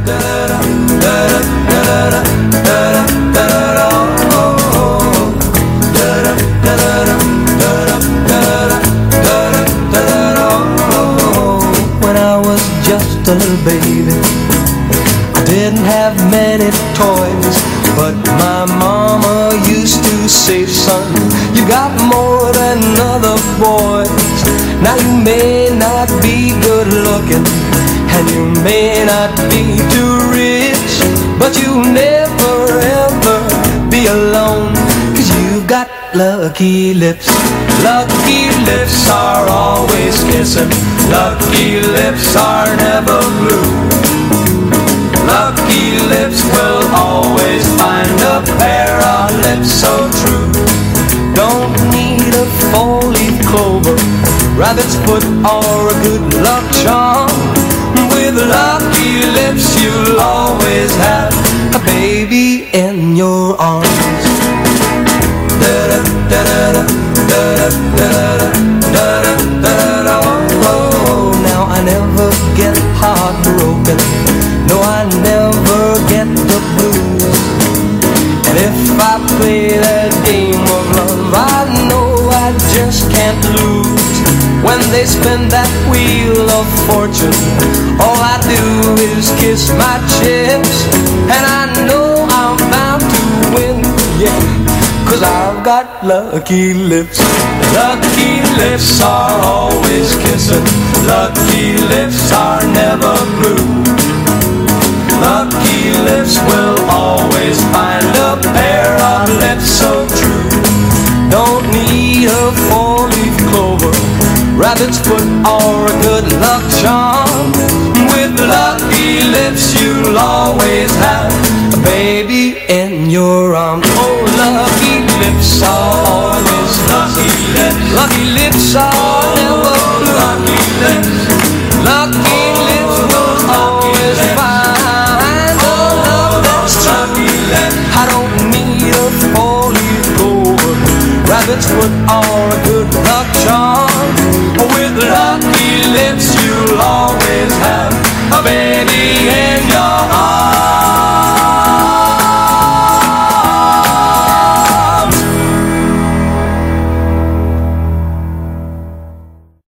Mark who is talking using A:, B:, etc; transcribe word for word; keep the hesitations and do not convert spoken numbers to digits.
A: When I was just a little baby, I didn't have many toys, but my mama used to say, son, you got more than other boys. Now you may not be good looking, and you may not be too rich, but you'll never ever be alone, 'cause you've got lucky lips. Lucky lips are always kissing, lucky lips are never blue. Lucky lips will always find a pair of lips so true. Don't need a four-leaf clover, rabbit's foot or a good luck charm. With lucky lips you'll always have a baby in your arms. Da-da, da-da, da-da, da-da, da-da, da-da, oh, now I never get heartbroken, no, I never get the blues. And if I play that game of love, I know I just can't lose. When they spin that wheel of fortune, all I do is kiss my chips, and I know I'm bound to win, yeah, 'cause I've got lucky lips. Lucky lips are always kissing, lucky lips are never blue. Lucky lips will always find a pair of lips so true. Don't need a four-leaf clover, rabbit's foot or a good luck charm. With lucky lips you'll always have a baby in your arms. Oh, lucky lips are always lucky lips. Lucky lips are never blue. Lucky lips, lucky lips will always find a love that's true. I don't need a four-leaf clover, rabbit's foot or a good luck charm. With lucky lips you'll always have a baby in your